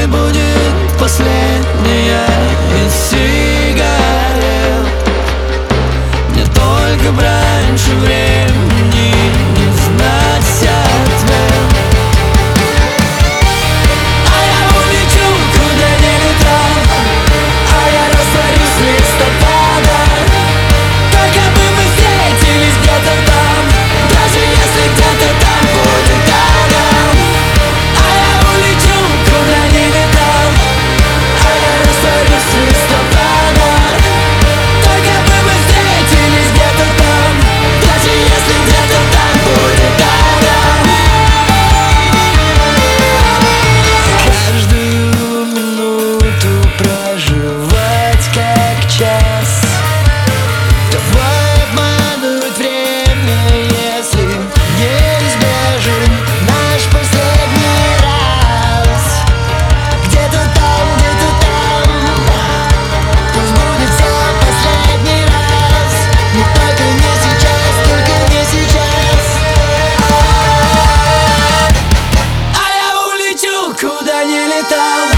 Пускай будет последняя из сигарет. Мне только бы раньше времени не знать ответ. А я улечу, куда не летал, а я растворюсь в листопадах. Только бы мы встретились где-то там, даже если где-то там будет тайна. А я улечу, куда не летал, а я растворюсь в листопадах. Только бы мы встретились где-то там, даже если где-то там будет тайна. Каждую минуту проживать как час. Давай обмануть время, если неизбежен наш последний раз. Где-то там, пусть будет все последний раз. Но только не сейчас, только не сейчас. А я улечу, куда не летал,